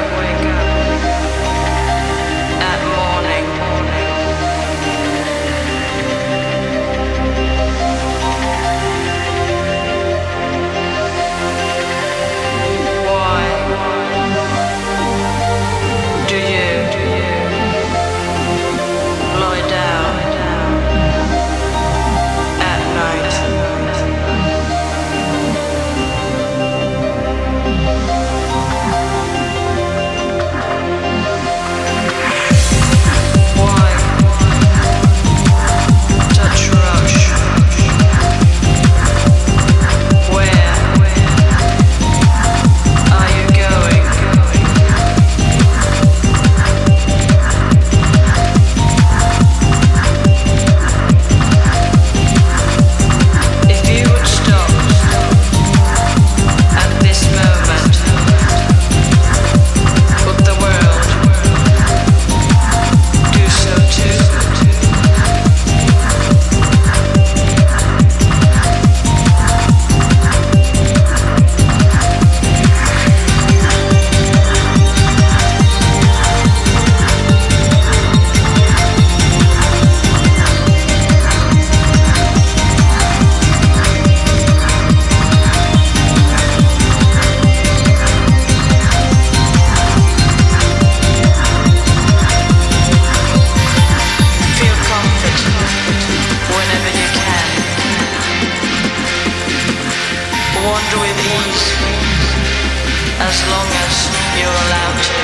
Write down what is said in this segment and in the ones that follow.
at morning. Why do you lie down at night? Wander with ease, as long as you're allowed to.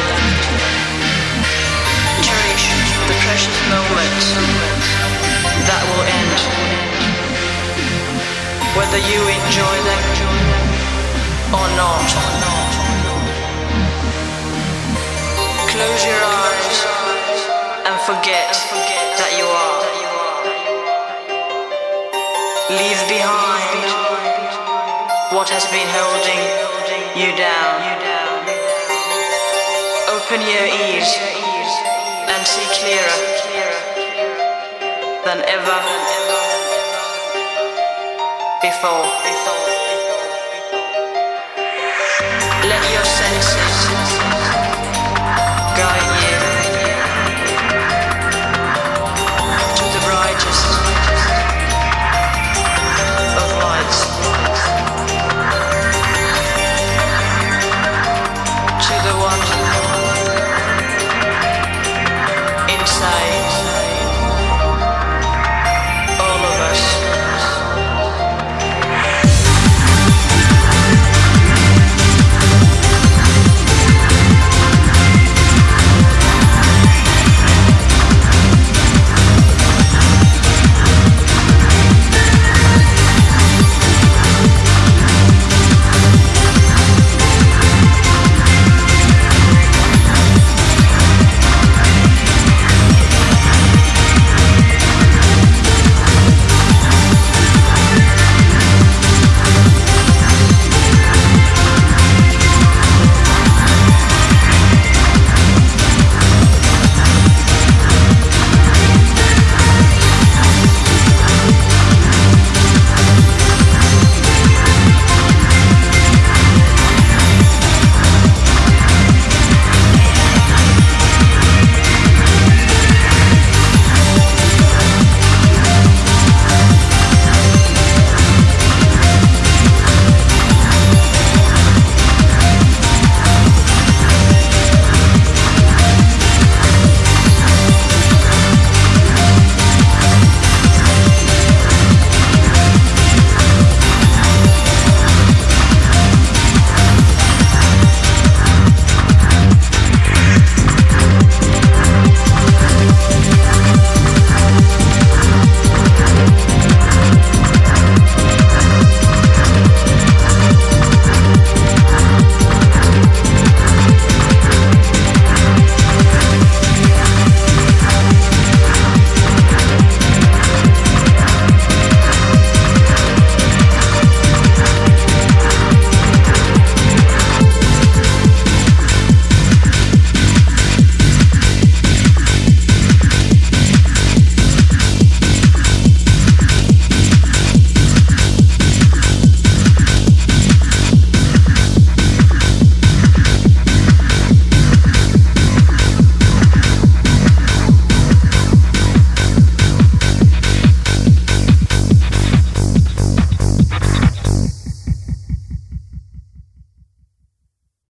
Cherish the precious moments that will end, whether you enjoy them or not. Close your eyes and forget that you are. Leave behind what has been holding you down. Open your ears and see clearer than ever before. Let your senses guide you to the brightest of lights. To the one